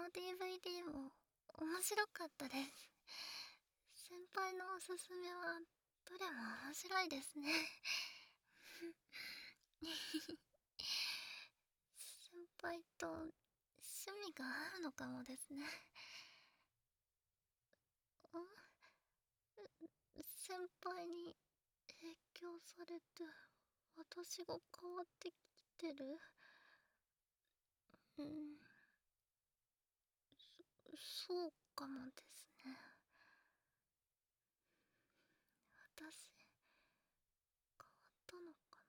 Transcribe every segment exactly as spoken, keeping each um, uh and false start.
ディーブイディー も面白かったです。先輩のおすすめはどれも面白いですね。先輩と趣味が合うのかもですね。先輩に影響されて私が変わってきてる。うん、そそうかもですね。私変わったのか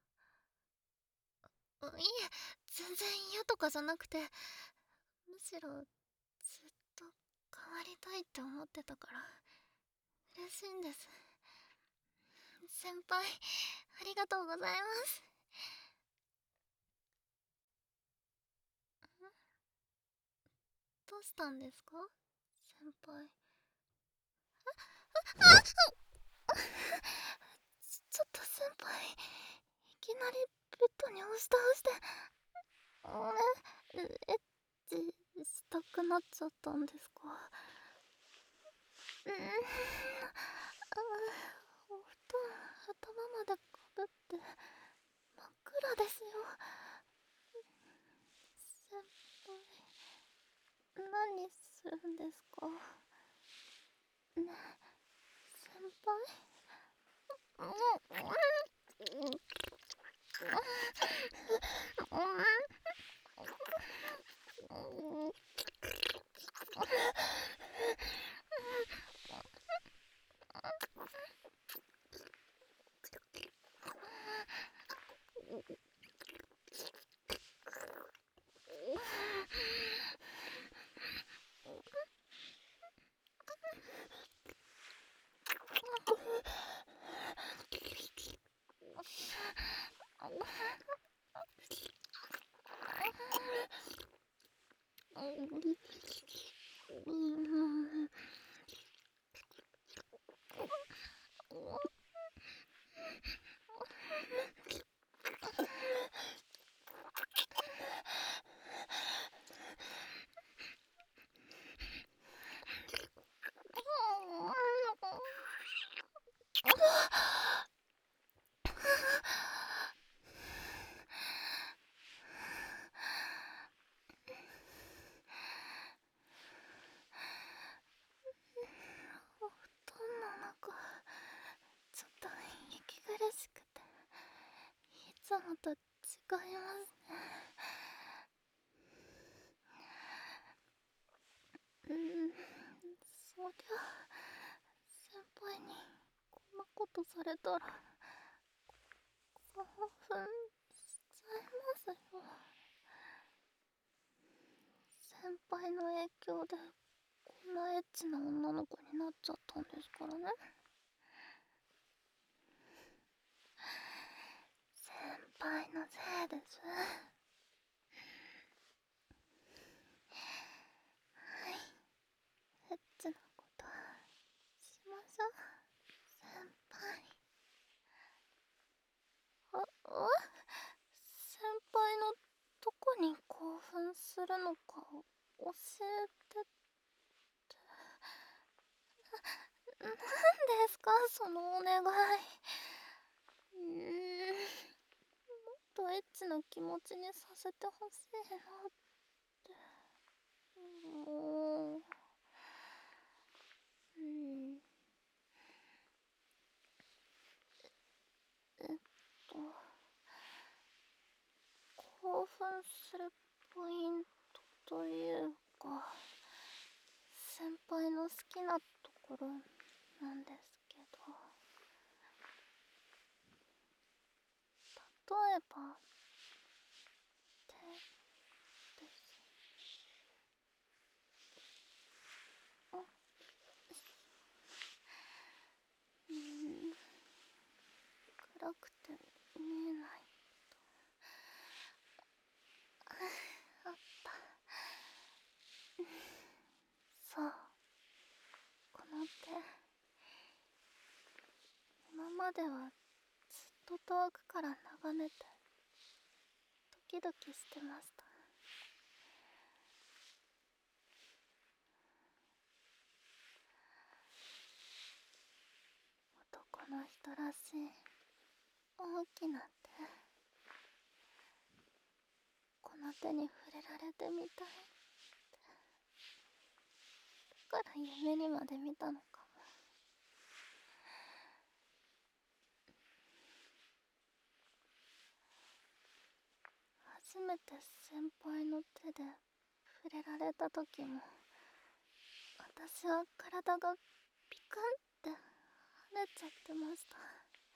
な。いえ、全然嫌とかじゃなくて、むしろずっと変わりたいって思ってたから嬉しいんです。先輩、ありがとうございます。どうしたんですか、先輩。あっちちょっと先輩、いきなりベッドに押し倒して、えエッチしたくなっちゃったんですか。うん、あお布団頭までかぶって真っ暗ですよ。先輩、何するんですかね。先輩、うん、お布団の中ちょっと息苦しくていつもと違いますね。うん、そりゃ先輩にこんなことされたら興奮しちゃいますよ。先輩の影響でこんなエッチな女の子になっちゃったんですからね。先輩のせいです。はい、エッチなことしましょう、先輩。あ、あ先輩のどこに興奮するのか教えてって。な、なんですかそのお願い。うーん、もっとエッチな気持ちにさせてほしいなって。もう、うん、えっと興奮するポイントというか先輩の好きなところなんですけど、例えば手です。あ、うん、暗くて見えないと。あった。そう、この手今まではずっと遠くから眺めてドキドキしてました。 の人らしい大きな手、この手に触れられてみたい。だから夢にまで見たのかも。初めて先輩の手で触れられた時も、私は体がピクンって跳ねちゃってました。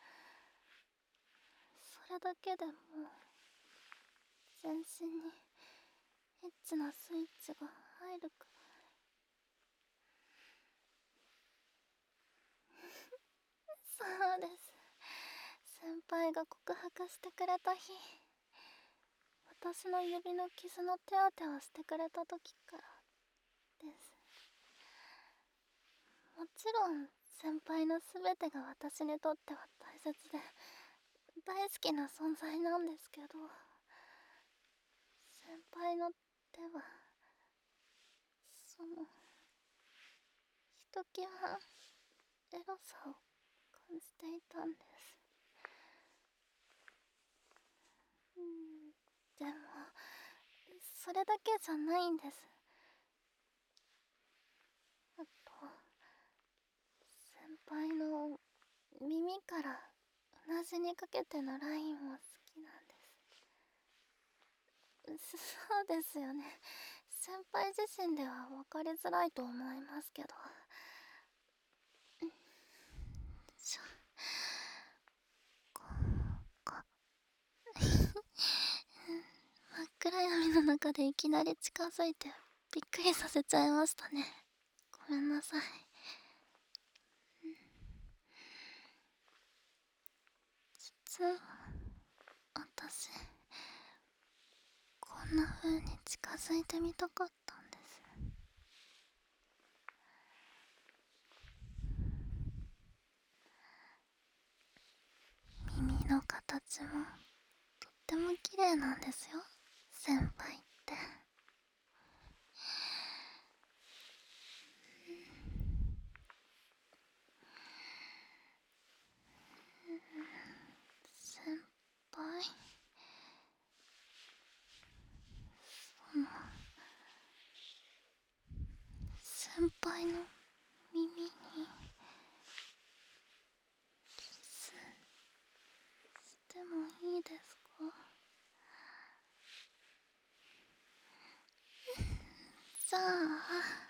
それだけでもう全身にエッチなスイッチが入るくらい。そうです。先輩が告白してくれた日、私の指の傷の手当てをしてくれた時からです。もちろん先輩の全てが私にとっては大切で大好きな存在なんですけど、先輩の手はそのひときわエロさを感じていたんです。うんでもそれだけじゃないんです。あと先輩の耳からうなじにかけてのラインも好きなんです。そうですよね。先輩自身では分かりづらいと思いますけど。しょここ真っ暗闇の中でいきなり近づいてびっくりさせちゃいましたね。ごめんなさい。実は私こんな風に近づいてみたかったんです。耳の形もとっても綺麗なんですよ、先輩って。先輩、その先輩の耳にキスしてもいいですか？じゃあ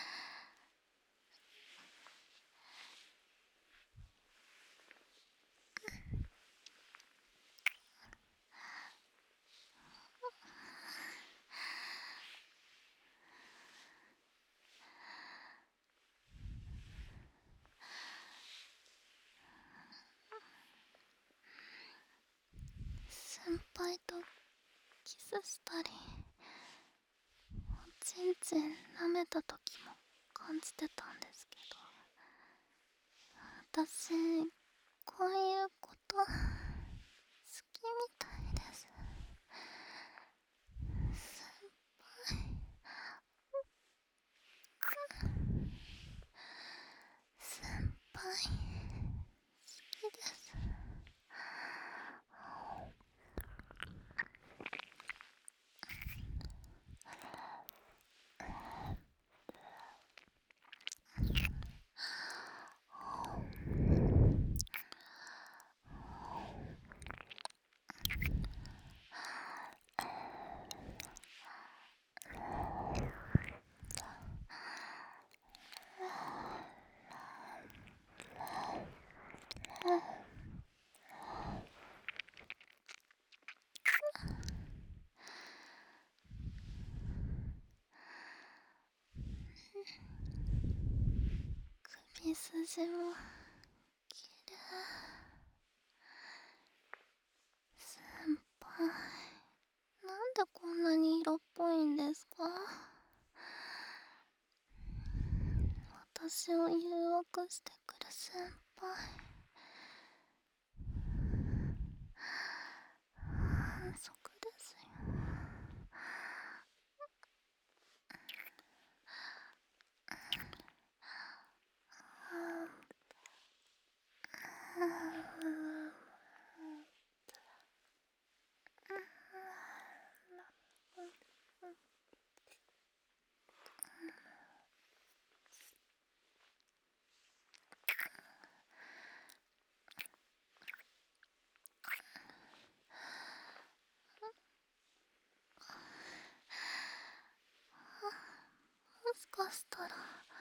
先輩とキスしたりおちんちん舐めた時も感じてたんですけど、私こういうこと好きみたいです。先輩、先輩好きです。首筋もきれい。先輩、なんでこんなに色っぽいんですか？私を誘惑してくる先輩、反則ですよ。 したら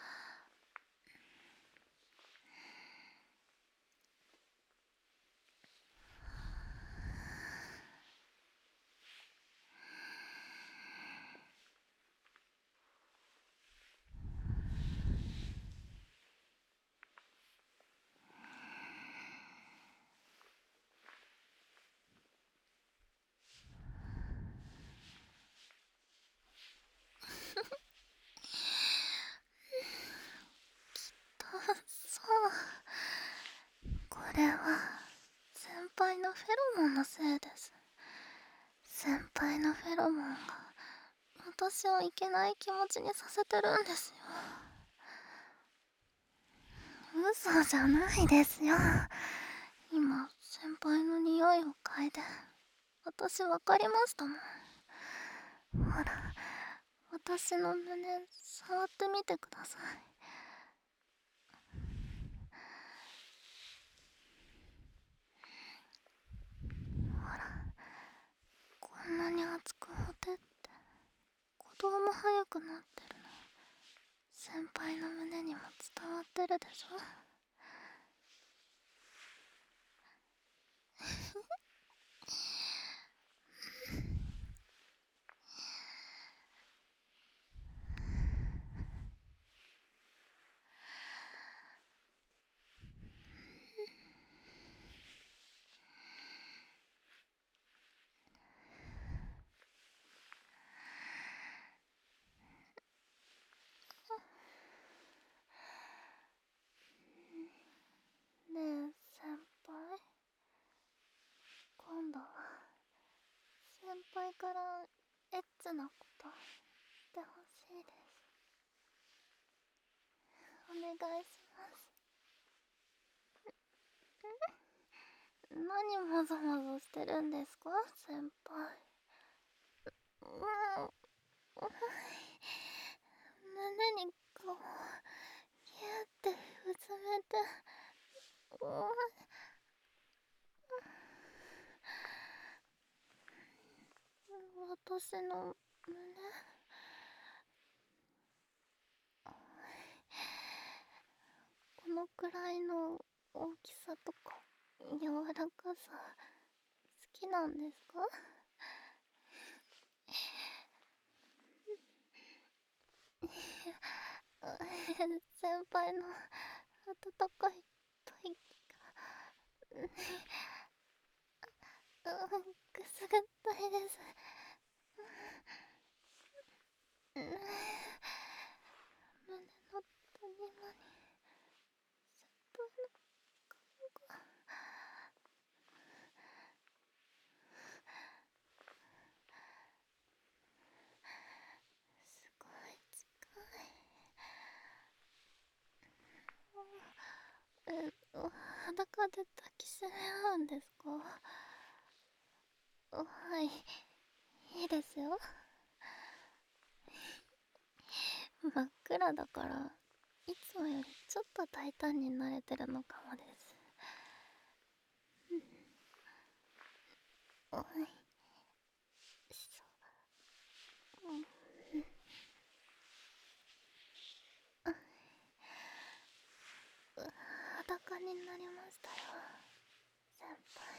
そうこれは先輩のフェロモンのせいです。先輩のフェロモンが私をいけない気持ちにさせてるんですよ。嘘じゃないですよ。今先輩の匂いを嗅いで私分かりましたもん。ほら、私の胸触ってみてください。ほら、こんなに熱くほてって鼓動も速くなってるの先輩の胸にも伝わってるでしょ。ねえ先輩、今度は先輩からエッチなことしてほしいです。お願いします。何もぞもぞしてるんですか先輩。うん、胸にこうギュってうつめて、うん、私の胸、このくらいの大きさとか柔らかさ好きなんですか？先輩の温かい吐息が、うん、くすぐったいです。うん、胸の谷間に先輩の顔が、すごい近い。え、裸で抱きしめ合うんですか？はい、いいですよ。真っ暗だからいつもよりちょっと大胆になれてるのかもです。おいしょ、うん、裸になりましたよ先輩。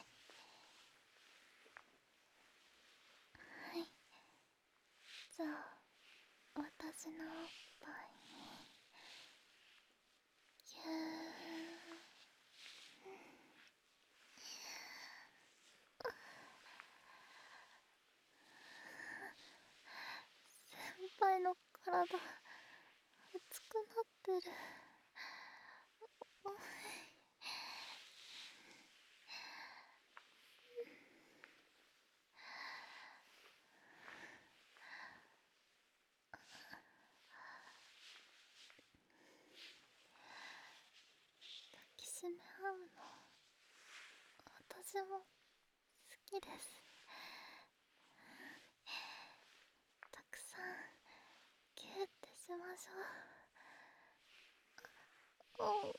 はい、じゃあ私のおっぱいにぎゅー、先輩の体熱くなってる。おい、抱きしめ合うの私も好きです。たくさんギューってしましょう。お、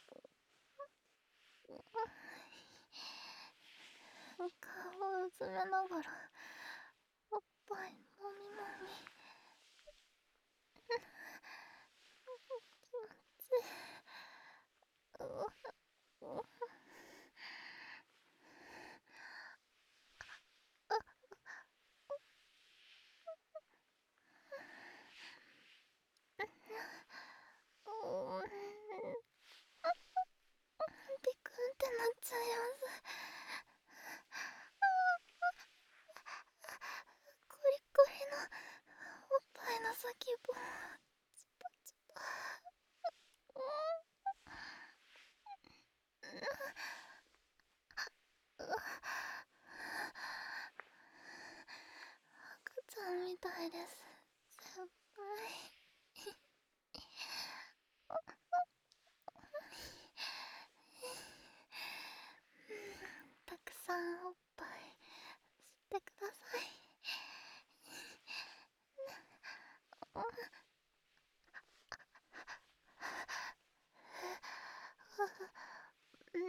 顔をうずめながらおっぱいもみもみ。 希望ちょっとちょっとうん赤ちゃんみたいです、先輩。たくさんおっぱい吸ってください。うん。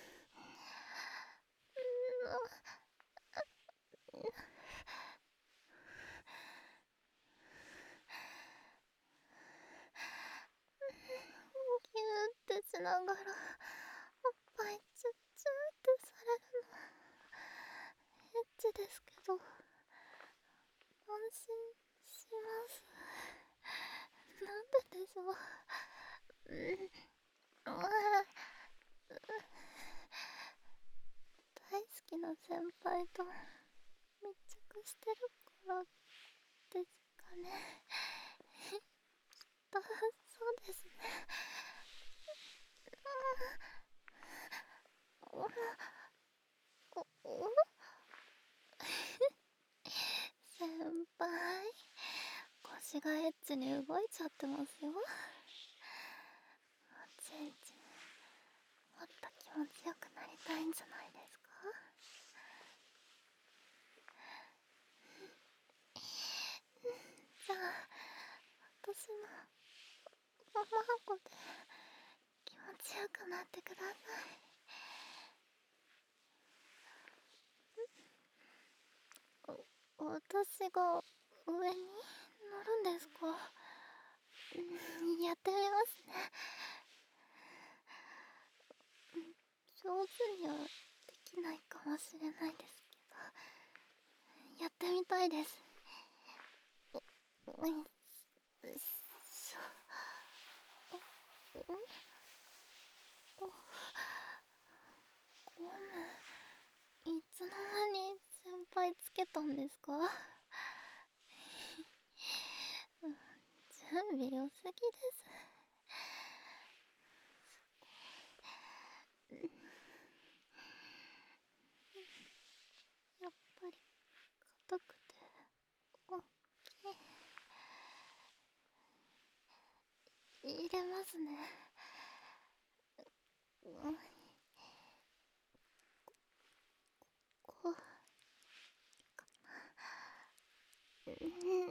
ギューってしながらおっぱいチュッチューってされるのエッチですけど安心します。なんででしょう。うん大好きな先輩と密着してるからですかね。だそうですね。おおお先輩腰がエッチに動いちゃってますよ。おちんちんもっと気持ちよくなりたいんじゃないですか。じゃあ私のおまんこで気持ちよくなってください。私が上に乗るんですか。うんやってみますね。上手にはできないかもしれないですけどやってみたいです。うんそううんゴムいつの間に先輩つけたんですか。準備良すぎです。やっぱり硬くて大きい。入れますね。うんこううんう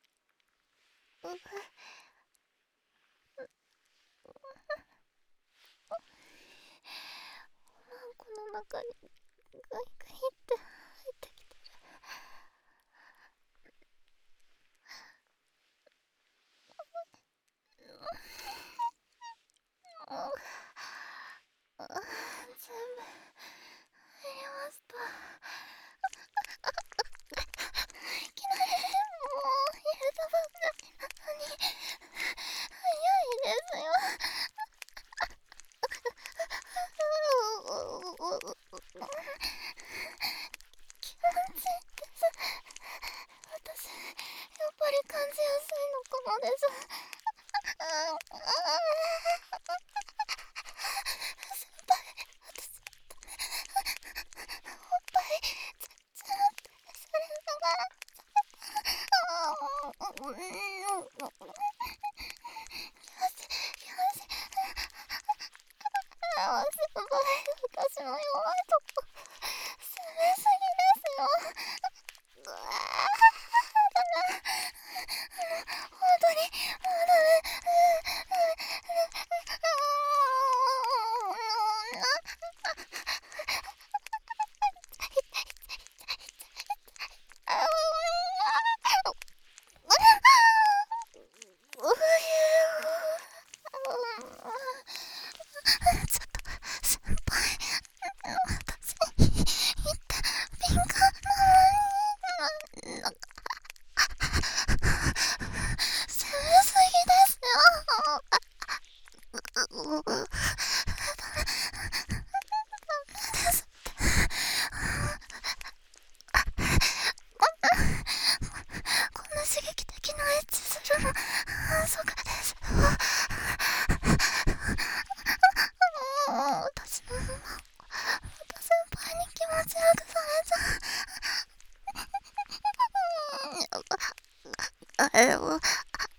この中にグイグイって入ってきてる。全部入れました。いきなりもう入れたばっかりなのに早いですよ。気持ちいいです。私やっぱり感じやすいのかもです。先輩私おっぱいつつるってされるのがよしよしあ先輩私の弱いとこ攻めすぎですよ。うわーだな本当にもうダメ。 あれをまた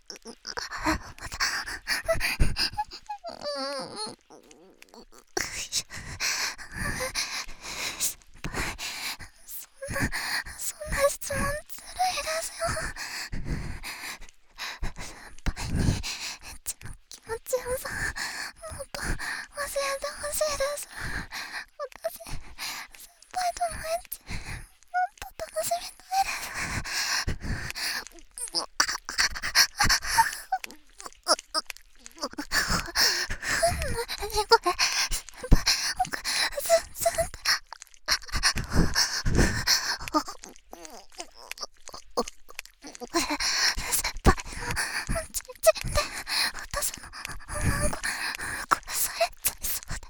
先輩、そんなそんな質問ずるいですよ。先輩にエッチの気持ちよさもっと教えてほしいです。私先輩とのエッチもっと楽しみたいです。何これ、先輩、ずずんって先輩のちちんで私の女の子殺されちゃいそう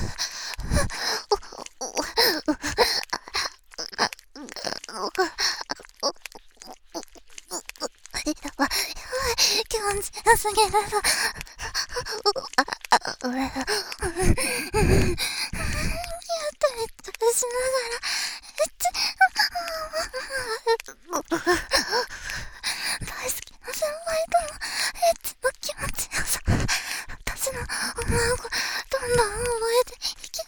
で。やばい、やばい、気持ちよすぎるぞ。俺、ゆったりとしながら、エッチ、大好きな先輩とのエッチの気持ちよさ、私の女の子、どんどん覚えていき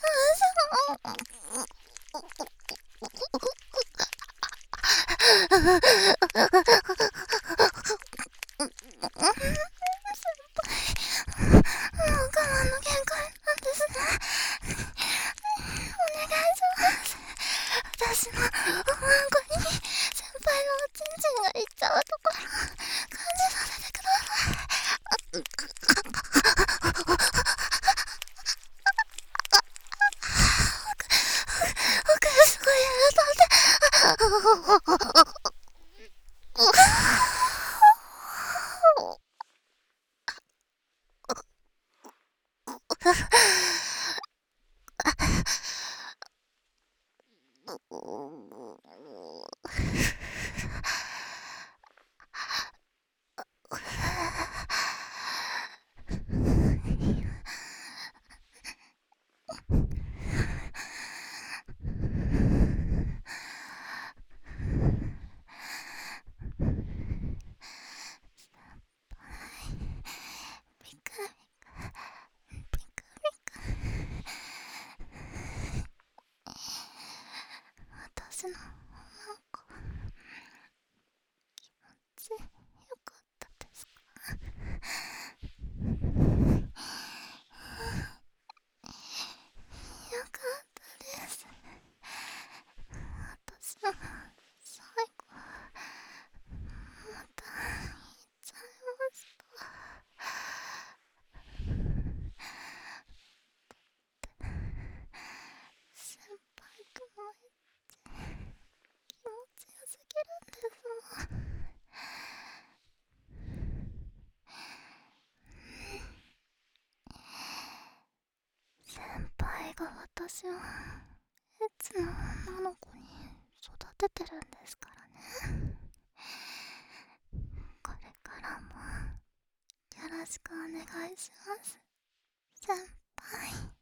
ます。もう我慢の限界なんですね。お願いします。私の女の子に先輩のおちんちんがいっちゃうところ感じさせてください。僕すごいやだって。私のなんか気持ちよかったですか？よかったです。私の最後また言っちゃいました。先輩とのエッチ気持ちよすぎるんですもん。先輩が私をエッチな女の子に育ててるんですからね。これからもよろしくお願いします、先輩。